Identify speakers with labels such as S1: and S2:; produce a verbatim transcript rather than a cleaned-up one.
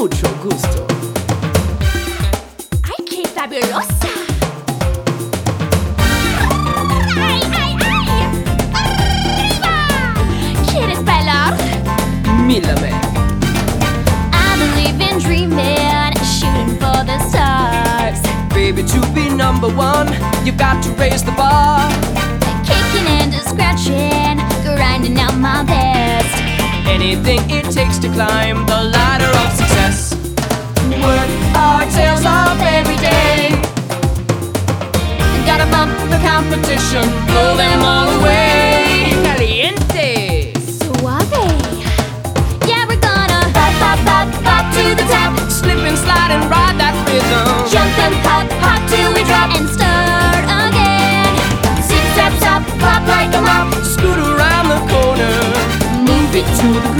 S1: mucho gusto.
S2: ¡Ay, qué fabulosa! ¡Ay, ay, ay! ¡Arriba! ¿Quieres bailar?
S1: Mírame.
S2: I believe in dreaming, shooting for the stars.
S1: Baby, to be number one, you've got to raise the bar.
S2: Kicking and scratching, grinding out my best.
S1: Anything it takes to climb the ladder of success. Work our tails off every day. Gotta bump the competition, blow them all away. Caliente.
S2: Suave. Yeah, we're gonna pop, pop, pop, pop to the top.
S1: Slip and slide and ride that rhythm.
S2: Jump and pop, hop till we drop and start again. Zip, zap, zap, pop like a mop.
S1: Scoot around the corner.
S2: Move it to the